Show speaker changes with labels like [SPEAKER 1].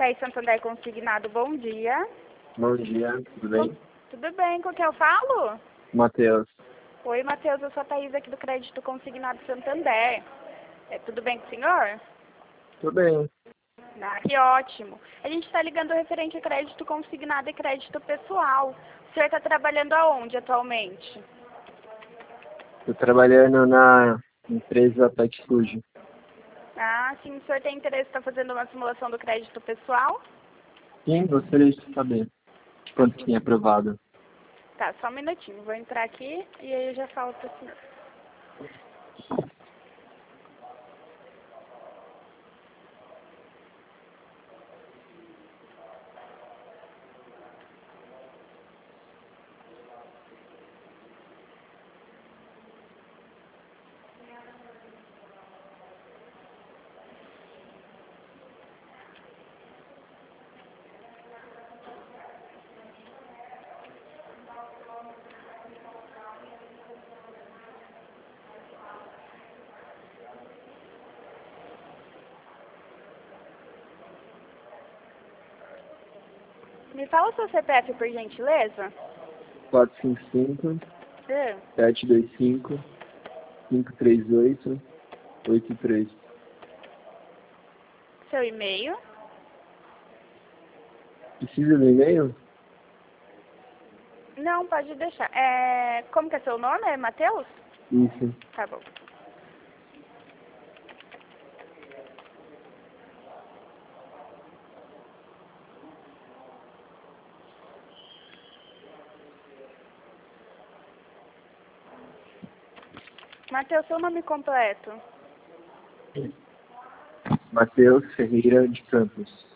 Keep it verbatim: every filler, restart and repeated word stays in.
[SPEAKER 1] Café e Santander Consignado, bom dia.
[SPEAKER 2] Bom dia, tudo bem?
[SPEAKER 1] Tudo bem, com quem eu falo?
[SPEAKER 2] Matheus.
[SPEAKER 1] Oi, Matheus, eu sou a Thaís aqui do Crédito Consignado Santander. É, tudo bem com o senhor?
[SPEAKER 2] Tudo bem.
[SPEAKER 1] Ah, que ótimo. A gente está ligando referente a crédito consignado e crédito pessoal. O senhor está trabalhando aonde atualmente?
[SPEAKER 2] Estou trabalhando na empresa Pet Studio.
[SPEAKER 1] Ah, sim, o senhor tem interesse em estar fazendo uma simulação do crédito pessoal?
[SPEAKER 2] Sim, gostaria de saber quanto tinha aprovado.
[SPEAKER 1] Tá, só um minutinho. Vou entrar aqui e aí eu já falo para o senhor. Me fala o seu C P F, por gentileza?
[SPEAKER 2] quatro cinco cinco,
[SPEAKER 1] É.
[SPEAKER 2] sete dois cinco, cinco três oito, oito três.
[SPEAKER 1] Seu e-mail?
[SPEAKER 2] Precisa do e-mail?
[SPEAKER 1] Não, pode deixar. É... Como que é seu nome? É Matheus?
[SPEAKER 2] Isso.
[SPEAKER 1] Tá bom. Matheus, seu nome completo?
[SPEAKER 2] Matheus Ferreira de Campos.